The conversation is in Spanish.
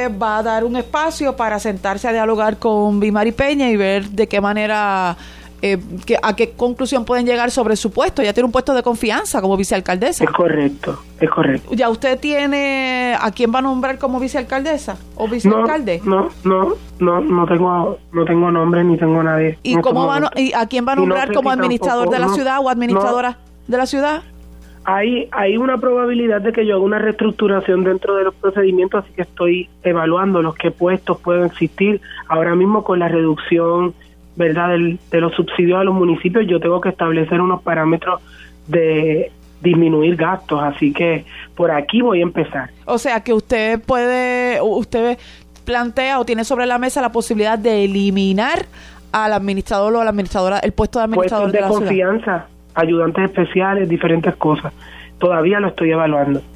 usted va a dar un espacio para sentarse a dialogar con Bimari Peña y ver de qué manera, a qué conclusión pueden llegar sobre su puesto. Ya tiene un puesto de confianza como vicealcaldesa. Es correcto. ¿Ya usted tiene a quién va a nombrar como vicealcaldesa o vicealcalde? No tengo nombre ni tengo nadie. ¿Y y a quién va a nombrar como administrador de la ciudad o administradora de la ciudad? Hay una probabilidad de que yo haga una reestructuración dentro de los procedimientos, así que estoy evaluando los qué puestos pueden existir. Ahora mismo con la reducción, ¿verdad?, de los subsidios a los municipios, yo tengo que establecer unos parámetros de disminuir gastos, así que por aquí voy a empezar. O sea que usted plantea o tiene sobre la mesa la posibilidad de eliminar al administrador o a la administradora, el puesto de administrador de la ciudad. Puestos de confianza, ayudantes especiales, diferentes cosas. Todavía lo estoy evaluando.